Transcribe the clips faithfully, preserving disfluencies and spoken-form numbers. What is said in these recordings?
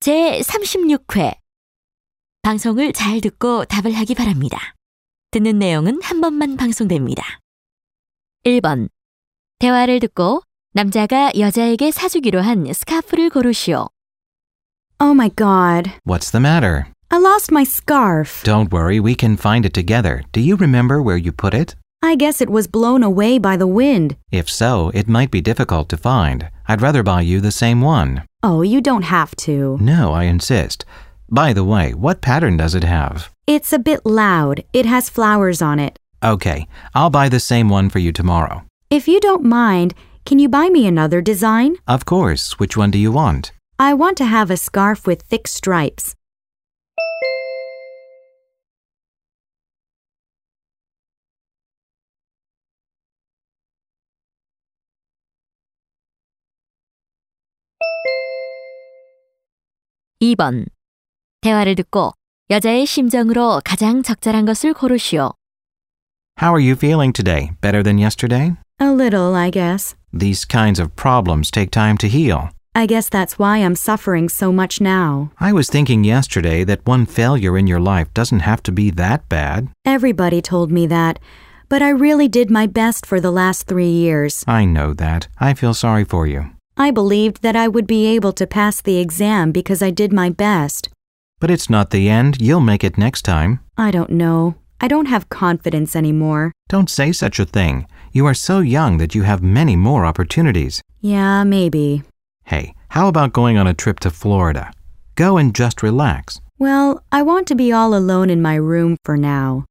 제삼십육 회. 방송을 잘 듣고 답을 하기 바랍니다. 듣는 내용은 한 번만 방송됩니다. 일 번. 대화를 듣고 남자가 여자에게 사주기로 한 스카프를 고르시오. Oh my God. What's the matter? I lost my scarf. Don't worry, we can find it together. Do you remember where you put it? I guess it was blown away by the wind. If so, it might be difficult to find. I'd rather buy you the same one. Oh, you don't have to. No, I insist. By the way, what pattern does it have? It's a bit loud. It has flowers on it. Okay, I'll buy the same one for you tomorrow. If you don't mind, can you buy me another design? Of course. Which one do you want? I want to have a scarf with thick stripes. 이 번. 대화를 듣고 여자의 심정으로 가장 적절한 것을 고르시오. How are you feeling today? Better than yesterday? A little, I guess. These kinds of problems take time to heal. I guess that's why I'm suffering so much now. I was thinking yesterday that one failure in your life doesn't have to be that bad. Everybody told me that, but I really did my best for the last three years. I know that. I feel sorry for you. I believed that I would be able to pass the exam because I did my best. But it's not the end. You'll make it next time. I don't know. I don't have confidence anymore. Don't say such a thing. You are so young that you have many more opportunities. Yeah, maybe. Hey, how about going on a trip to Florida? Go and just relax. Well, I want to be all alone in my room for now.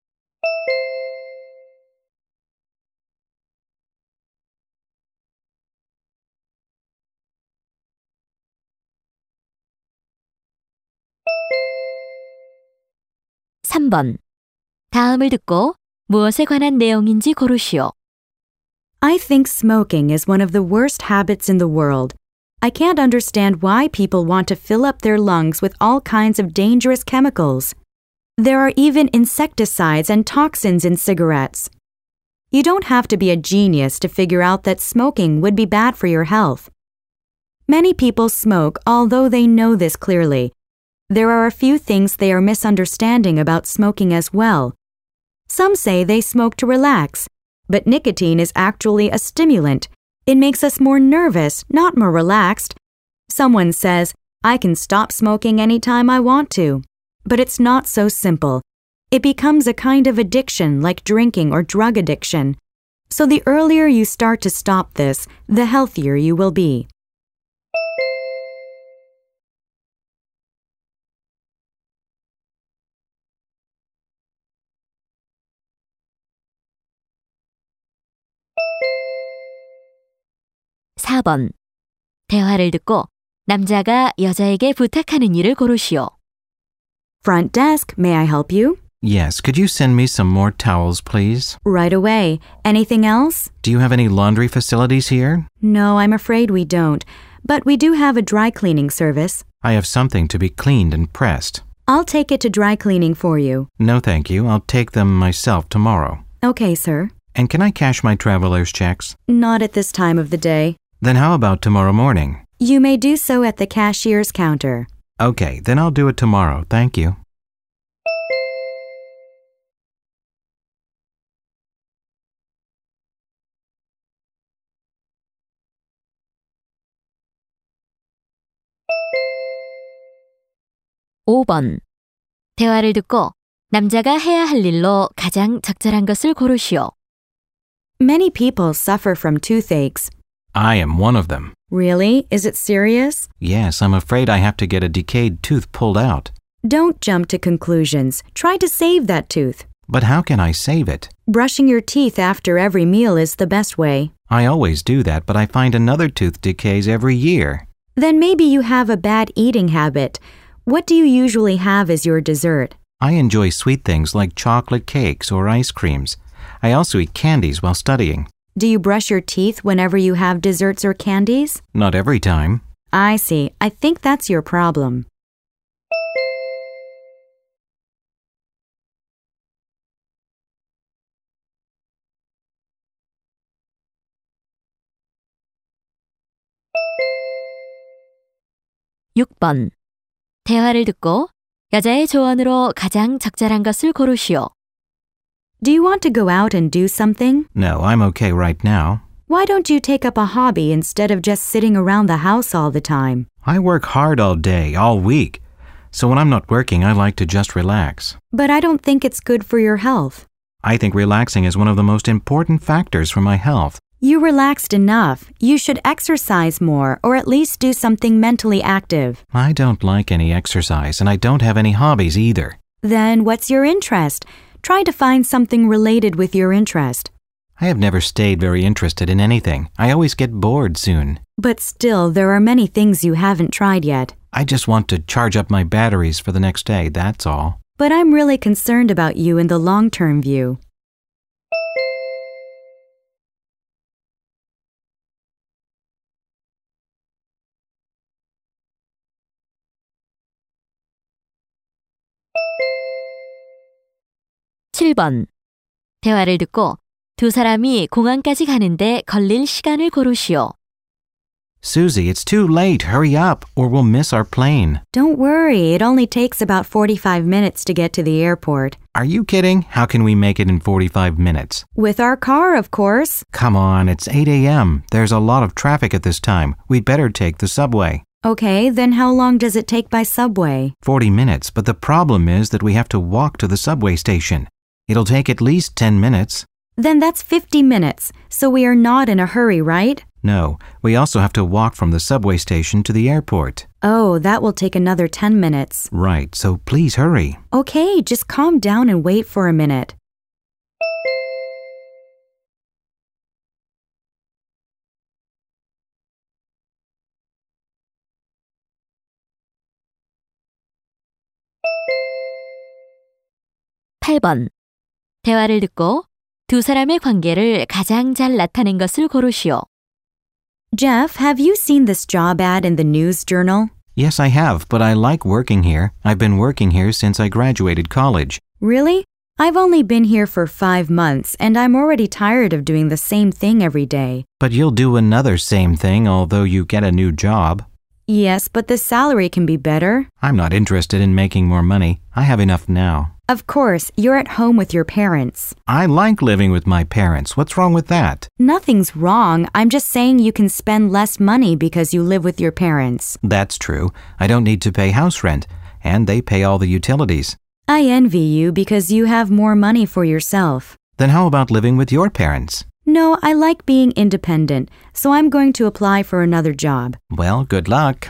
삼 번. 다음을 듣고 무엇에 관한 내용인지 고르시오. I think smoking is one of the worst habits in the world. I can't understand why people want to fill up their lungs with all kinds of dangerous chemicals. There are even insecticides and toxins in cigarettes. You don't have to be a genius to figure out that smoking would be bad for your health. Many people smoke although they know this clearly. There are a few things they are misunderstanding about smoking as well. Some say they smoke to relax, but nicotine is actually a stimulant. It makes us more nervous, not more relaxed. Someone says, I can stop smoking anytime I want to. But it's not so simple. It becomes a kind of addiction like drinking or drug addiction. So the earlier you start to stop this, the healthier you will be. 사 번. 대화를 듣고 남자가 여자에게 부탁하는 일을 고르시오. Front desk, may I help you? Yes, could you send me some more towels, please? Right away. Anything else? Do you have any laundry facilities here? No, I'm afraid we don't. But we do have a dry cleaning service. I have something to be cleaned and pressed. I'll take it to dry cleaning for you. No, thank you. I'll take them myself tomorrow. Okay, sir. And can I cash my traveler's checks? Not at this time of the day. Then how about tomorrow morning? You may do so at the cashier's counter. Okay, then I'll do it tomorrow. Thank you. 오 번. 대화를 듣고 남자가 해야 할 일로 가장 적절한 것을 고르시오. Many people suffer from toothaches. I am one of them. Really? Is it serious? Yes, I'm afraid I have to get a decayed tooth pulled out. Don't jump to conclusions. Try to save that tooth. But how can I save it? Brushing your teeth after every meal is the best way. I always do that, but I find another tooth decays every year. Then maybe you have a bad eating habit. What do you usually have as your dessert? I enjoy sweet things like chocolate cakes or ice creams. I also eat candies while studying. Do you brush your teeth whenever you have desserts or candies? Not every time. I see. I think that's your problem. 육 번. 대화를 듣고 여자의 조언으로 가장 적절한 것을 고르시오. Do you want to go out and do something? No, I'm okay right now. Why don't you take up a hobby instead of just sitting around the house all the time? I work hard all day, all week. So when I'm not working, I like to just relax. But I don't think it's good for your health. I think relaxing is one of the most important factors for my health. You relaxed enough. You should exercise more or at least do something mentally active. I don't like any exercise, and I don't have any hobbies either. Then what's your interest? Try to find something related with your interest. I have never stayed very interested in anything. I always get bored soon. But still, there are many things you haven't tried yet. I just want to charge up my batteries for the next day, that's all. But I'm really concerned about you in the long-term view. 칠 번. 대화를 듣고 두 사람이 공항까지 가는데 걸릴 시간을 고르시오. Susie, it's too late. Hurry up, or we'll miss our plane. Don't worry, it only takes about forty-five minutes to get to the airport. Are you kidding? How can we make it in forty-five minutes? With our car, of course. Come on, it's eight a.m. There's a lot of traffic at this time. We'd better take the subway. Okay, then how long does it take by subway? forty minutes, but the problem is that we have to walk to the subway station. It'll take at least ten minutes. Then that's fifty minutes, so we are not in a hurry, right? No, we also have to walk from the subway station to the airport. Oh, that will take another ten minutes. Right, so please hurry. Okay, just calm down and wait for a minute. 팔 번. 대화를 듣고 두 사람의 관계를 가장 잘 나타낸 것을 고르시오. Jeff, have you seen this job ad in the news journal? Yes, I have, but I like working here. I've been working here since I graduated college. Really? I've only been here for five months, and I'm already tired of doing the same thing every day. But you'll do another same thing although you get a new job. Yes, but the salary can be better. I'm not interested in making more money. I have enough now. Of course, you're at home with your parents. I like living with my parents. What's wrong with that? Nothing's wrong. I'm just saying you can spend less money because you live with your parents. That's true. I don't need to pay house rent, and they pay all the utilities. I envy you because you have more money for yourself. Then how about living with your parents? No, I like being independent, so I'm going to apply for another job. Well, good luck.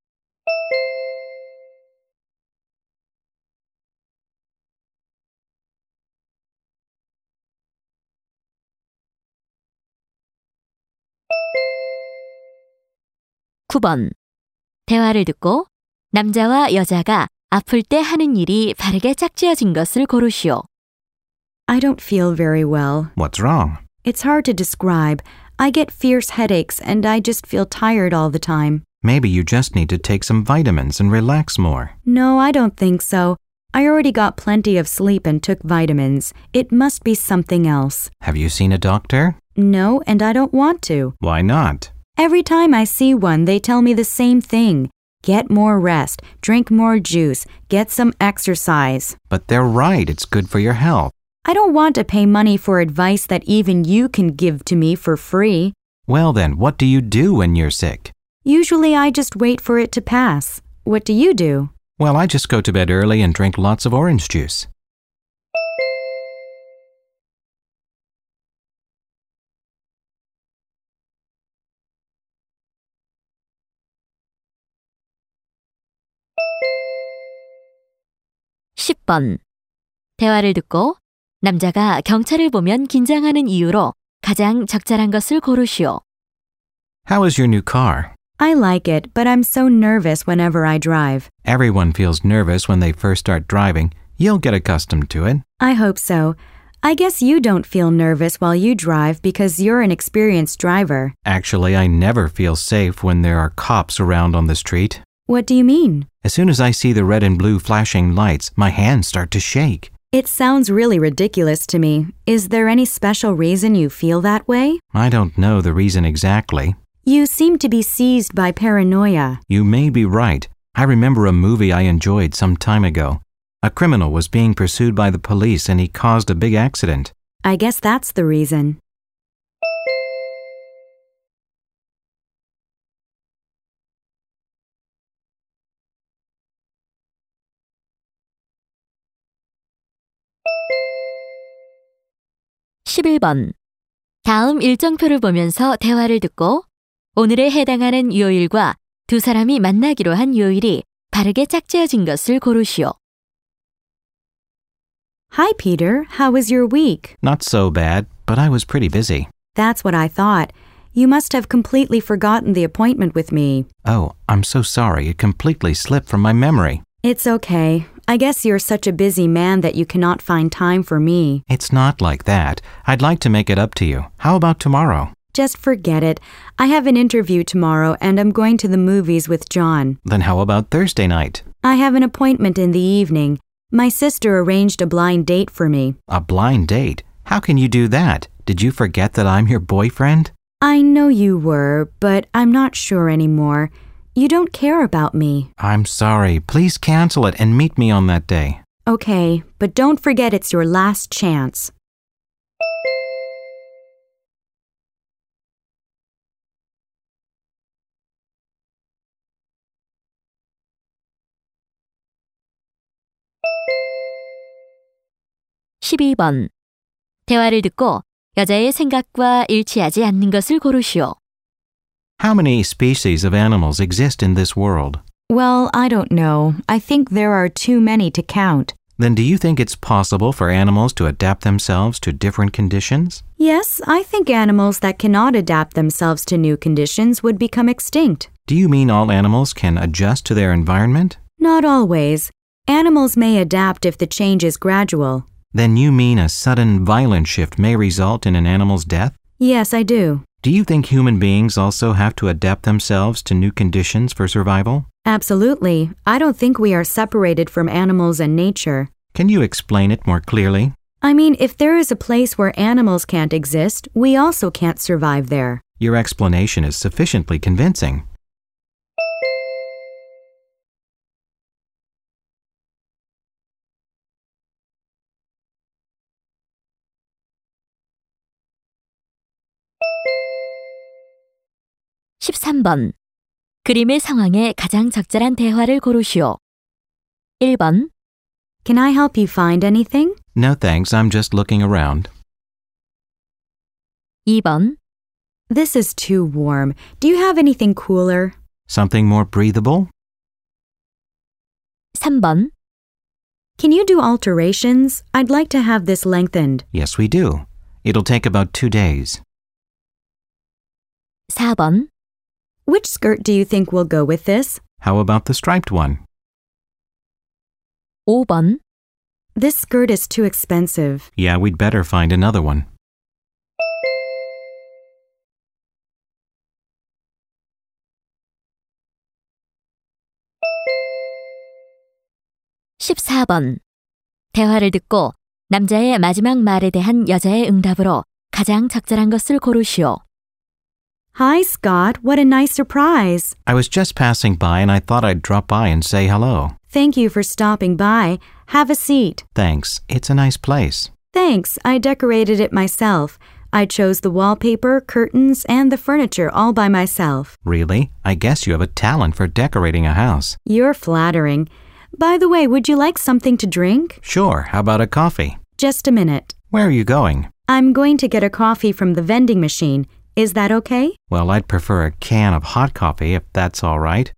구 번. 대화를 듣고 남자와 여자가 아플 때 하는 일이 바르게 짝지어진 것을 고르시오. I don't feel very well. What's wrong? It's hard to describe. I get fierce headaches and I just feel tired all the time. Maybe you just need to take some vitamins and relax more. No, I don't think so. I already got plenty of sleep and took vitamins. It must be something else. Have you seen a doctor? No, and I don't want to. Why not? Every time I see one, they tell me the same thing. Get more rest, drink more juice, get some exercise. But they're right. It's good for your health. I don't want to pay money for advice that even you can give to me for free. Well then, what do you do when you're sick? Usually I just wait for it to pass. What do you do? Well, I just go to bed early and drink lots of orange juice. 십 번. 대화를 듣고 남자가 경찰을 보면 긴장하는 이유로 가장 적절한 것을 고르시오. How is your new car? I like it, but I'm so nervous whenever I drive. Everyone feels nervous when they first start driving. You'll get accustomed to it. I hope so. I guess you don't feel nervous while you drive because you're an experienced driver. Actually, I never feel safe when there are cops around on the street. What do you mean? As soon as I see the red and blue flashing lights, my hands start to shake. It sounds really ridiculous to me. Is there any special reason you feel that way? I don't know the reason exactly. You seem to be seized by paranoia. You may be right. I remember a movie I enjoyed some time ago. A criminal was being pursued by the police and he caused a big accident. I guess that's the reason. 십일 번. 다음 일정표를 보면서 대화를 듣고 오늘에 해당하는 요일과 두 사람이 만나기로 한 요일이 바르게 짝지어진 것을 고르시오. Hi, Peter. How was your week? Not so bad, but I was pretty busy. That's what I thought. You must have completely forgotten the appointment with me. Oh, I'm so sorry. It completely slipped from my memory. It's okay. I guess you're such a busy man that you cannot find time for me. It's not like that. I'd like to make it up to you. How about tomorrow? Just forget it. I have an interview tomorrow and I'm going to the movies with John. Then how about Thursday night? I have an appointment in the evening. My sister arranged a blind date for me. A blind date? How can you do that? Did you forget that I'm your boyfriend? I know you were, but I'm not sure anymore. You don't care about me. I'm sorry. Please cancel it and meet me on that day. Okay, but don't forget it's your last chance. 십이 번. 대화를 듣고 여자의 생각과 일치하지 않는 것을 고르시오. How many species of animals exist in this world? Well, I don't know. I think there are too many to count. Then do you think it's possible for animals to adapt themselves to different conditions? Yes, I think animals that cannot adapt themselves to new conditions would become extinct. Do you mean all animals can adjust to their environment? Not always. Animals may adapt if the change is gradual. Then you mean a sudden, violent shift may result in an animal's death? Yes, I do. Do you think human beings also have to adapt themselves to new conditions for survival? Absolutely. I don't think we are separated from animals and nature. Can you explain it more clearly? I mean, if there is a place where animals can't exist, we also can't survive there. Your explanation is sufficiently convincing. 십삼 번. 그림의 상황에 가장 적절한 대화를 고르시오. 일 번. Can I help you find anything? No thanks, I'm just looking around. 이 번. This is too warm. Do you have anything cooler? Something more breathable? 삼 번. Can you do alterations? I'd like to have this lengthened. Yes, we do. It'll take about two days. 사 번. Which skirt do you think will go with this? How about the striped one? 오 번. This skirt is too expensive. Yeah, we'd better find another one. 십사 번. 대화를 듣고 남자의 마지막 말에 대한 여자의 응답으로 가장 적절한 것을 고르시오. Hi, Scott. What a nice surprise. I was just passing by and I thought I'd drop by and say hello. Thank you for stopping by. Have a seat. Thanks. It's a nice place. Thanks. I decorated it myself. I chose the wallpaper, curtains, and the furniture all by myself. Really? I guess you have a talent for decorating a house. You're flattering. By the way, would you like something to drink? Sure. How about a coffee? Just a minute. Where are you going? I'm going to get a coffee from the vending machine. Is that okay? Well, I'd prefer a can of hot coffee if that's all right.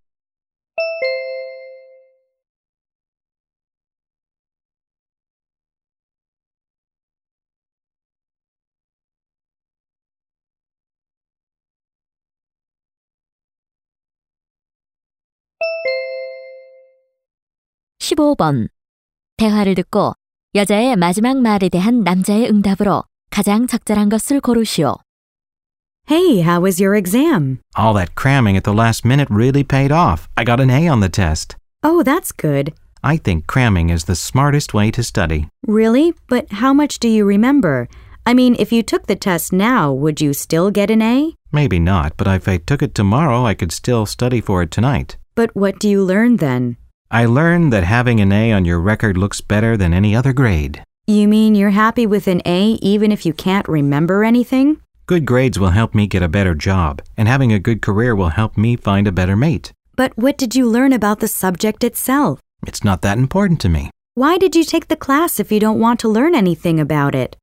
십오 번. 대화를 듣고 여자의 마지막 말에 대한 남자의 응답으로 가장 적절한 것을 고르시오. Hey, how was your exam? All that cramming at the last minute really paid off. I got an A on the test. Oh, that's good. I think cramming is the smartest way to study. Really? But how much do you remember? I mean, if you took the test now, would you still get an A? Maybe not, but if I took it tomorrow, I could still study for it tonight. But what do you learn then? I learned that having an A on your record looks better than any other grade. You mean you're happy with an A even if you can't remember anything? Good grades will help me get a better job, and having a good career will help me find a better mate. But what did you learn about the subject itself? It's not that important to me. Why did you take the class if you don't want to learn anything about it?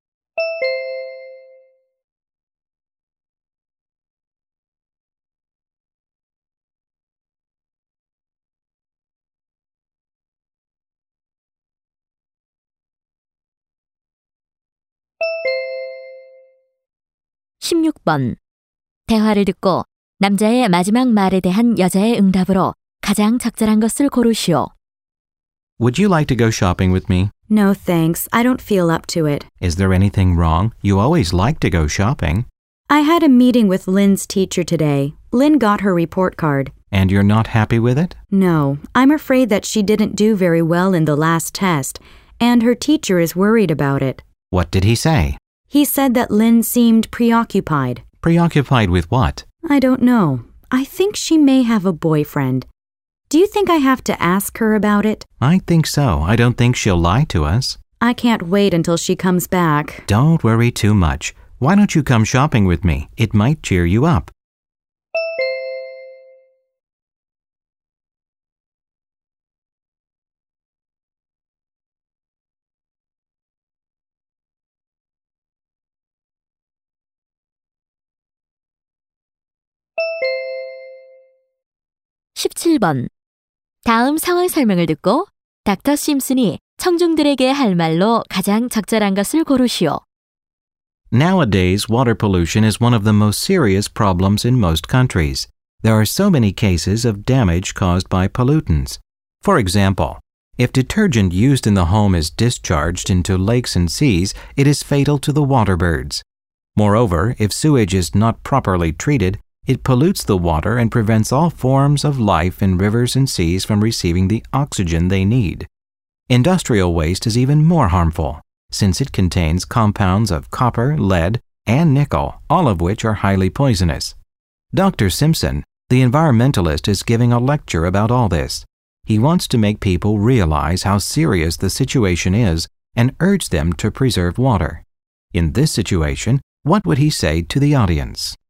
십육 번. 대화를 듣고 남자의 마지막 말에 대한 여자의 응답으로 가장 적절한 것을 고르시오. Would you like to go shopping with me? No, thanks. I don't feel up to it. Is there anything wrong? You always like to go shopping. I had a meeting with Lynn's teacher today. Lynn got her report card. And you're not happy with it? No, I'm afraid that she didn't do very well in the last test, and her teacher is worried about it. What did he say? He said that Lynn seemed preoccupied. Preoccupied with what? I don't know. I think she may have a boyfriend. Do you think I have to ask her about it? I think so. I don't think she'll lie to us. I can't wait until she comes back. Don't worry too much. Why don't you come shopping with me? It might cheer you up. 십칠 번. 다음 상황 설명을 듣고 닥터 심슨이 청중들에게 할 말로 가장 적절한 것을 고르시오. Nowadays, water pollution is one of the most serious problems in most countries. There are so many cases of damage caused by pollutants. For example, if detergent used in the home is discharged into lakes and seas, it is fatal to the water birds. Moreover, if sewage is not properly treated, it pollutes the water and prevents all forms of life in rivers and seas from receiving the oxygen they need. Industrial waste is even more harmful, since it contains compounds of copper, lead, and nickel, all of which are highly poisonous. Doctor Simpson, the environmentalist, is giving a lecture about all this. He wants to make people realize how serious the situation is and urge them to preserve water. In this situation, what would he say to the audience?